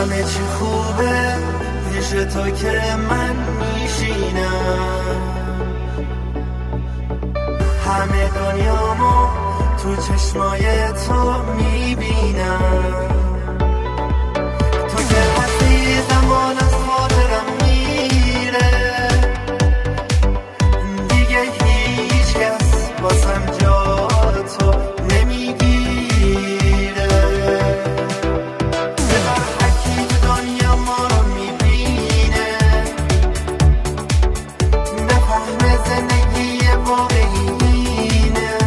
همه چی خوبه پیش تو که من میشینم، همه دنیامو تو چشمای تو میبینم. تو که هستی زمان از خاطرم میره، دیگه هیچ کس واسم جا تو نمیگیره. بذار هرکی تو دنیا ما رو میبینه بفهمه زندگی واقعینه.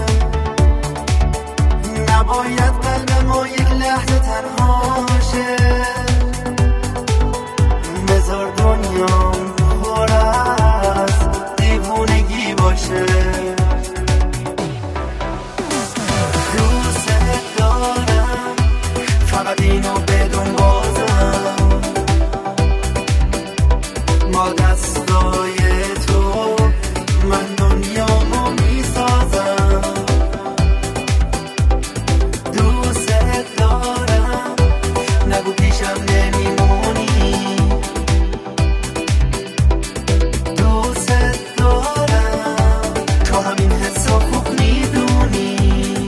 نباید قلب ما یک لحظه تنها شه، بذار دنیا پر از دیوونگی باشه. دوست دارم فقط اینو بدون بازم، ما دستای تو من دنیامو میسازم. دوست دارم نگو پیشم نمیمونی، دوست دارم تو همین حسو خوب میدونی.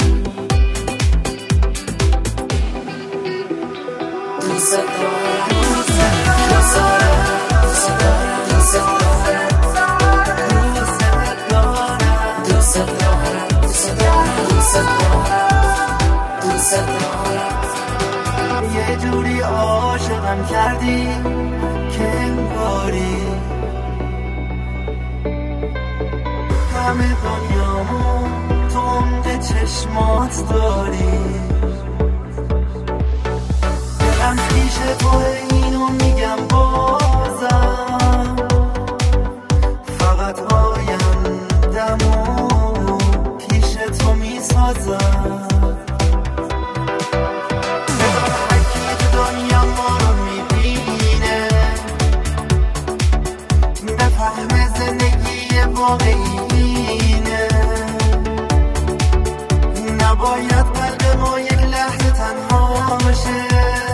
دوست دارم دوست دارم دوست دارم دوست دارم دوست دارم دوست دارم دوست دارم دوست دارم. یه جوری عاشقم کردی که انگاری همه دنیامو تو عمق چشمات داری. دلم پیش تو اینو میگم بازم، فقط آیندمو پیش تو میسازم. بذار هرکی تو دنیا ما رو میبینه بفهمه زندگی واقعینه. نباید قلب ما یک لحظه تنها باشه،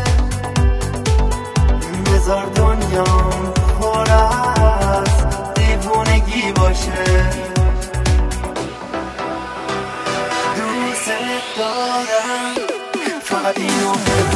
بذار دنیا پر از دیوونگی باشه. دوست دارم فقط اینو